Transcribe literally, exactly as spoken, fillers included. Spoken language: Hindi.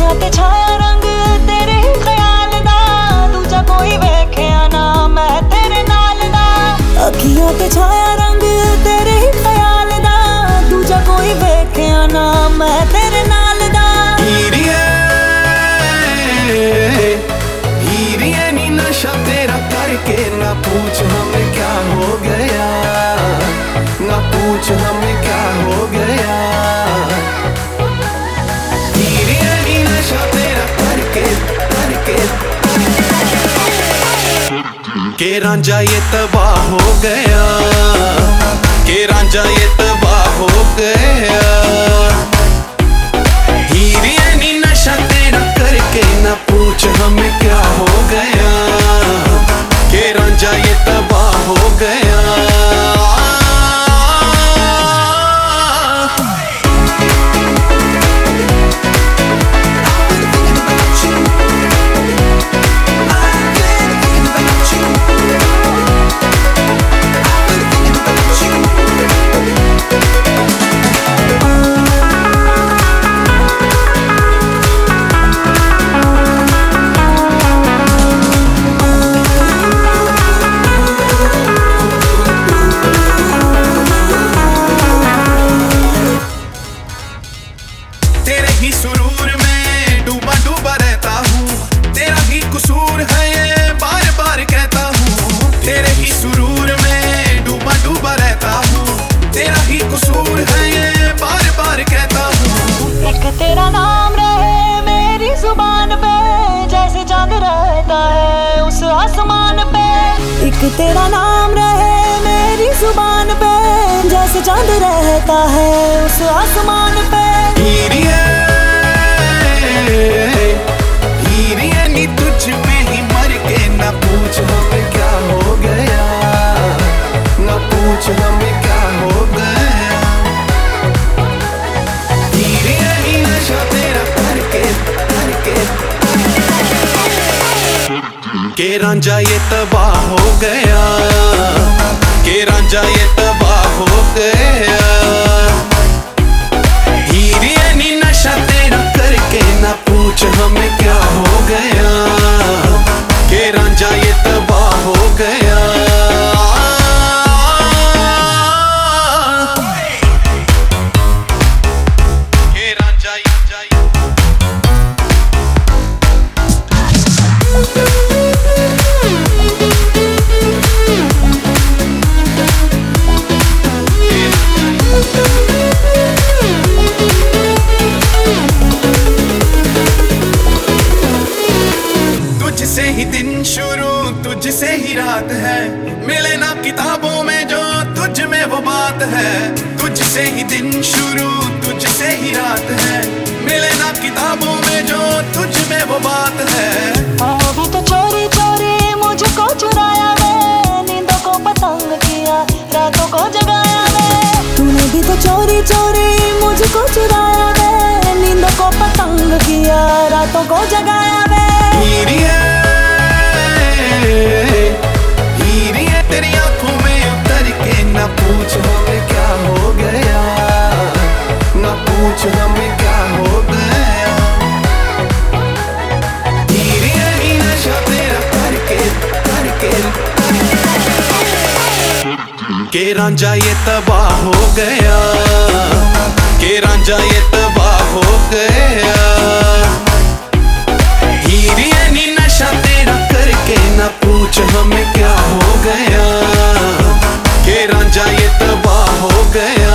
अखियां ते छाया रंग तेरे ही ख्याल दा, दूजा कोई वेख्या ना मैं तेरे नाल दा। अखियां ते छाया रंग तेरे ही ख्याल दा, दूजा कोई वेख्या ना मैं तेरे नाल दा। हीरिए हीरिए नी नशा तेरा करके ना पूछ हमें क्या हो गया, ना पूछ हमें क्या हो गया। हीरिए नी नशा तेरा करके करके के रांझा ये तबाह हो गया, के रांझा ये तबाह हो गया। हीरिए नी नशा तेरा करके ना पूछ हमें क्या हो गया, के रांझा ये तबाह हो गया। तेरे ही सुरूर में डूबा डूबा रहता हूँ, तेरा ही कसूर है ये बार बार कहता हूँ। तेरे ही सुरूर में डूबा डूबा रहता हूँ, तेरा ही कसूर है ये बार बार कहता हूँ। एक तेरा नाम रहे मेरी जुबान पे, जैसे चांद रहता है उस आसमान पे। एक तेरा नाम रहे मेरी जुबान पे, जैसे चांद रहता है उस आसमान पे। हीरिए हीरिए नी तुझ पे ही मर के ना पूछ हमें क्या हो गया, ना पूछ हमें क्या हो गया। हीरिए नी नशा तेरा करके करके के रांझा ये तबाह हो गया, के रांझा ये तबाह हो गया। हीरिए नी नशा तेरा करके ना पूछ हमें क्या हो गया, के रांझा ये तबाह हो गया। के रांझा ये तुझसे ही दिन शुरू तुझसे ही रात है, मिले ना किताबों में जो तुझ में वो बात है। तुझसे ही दिन शुरू तुझसे ही रात है, मिले ना किताबों में जो तुझ में वो बात है। हाँ भी तो चोरी चोरी मुझको चुराया वे, नींदों को पतंग किया रातों को जगाया वे। तूने भी तो चोरी चोरी मुझको चुराया वे, नींदों को पतंग किया रातों को जगाया वे। हीरिए हीरिए तेरी आंखों में उतर के ना पूछ हमें क्या हो गया, ना पूछ हमें क्या हो गया। हीरिए नी नशा तेरा करके करके के रांझा ये तबाह हो गया, के रांझा ये तबाह हो गया। हीरिए नी नशा तेरा करके ना पूछ हमें क्या हो गया, के रांझा ये तबाह हो गया।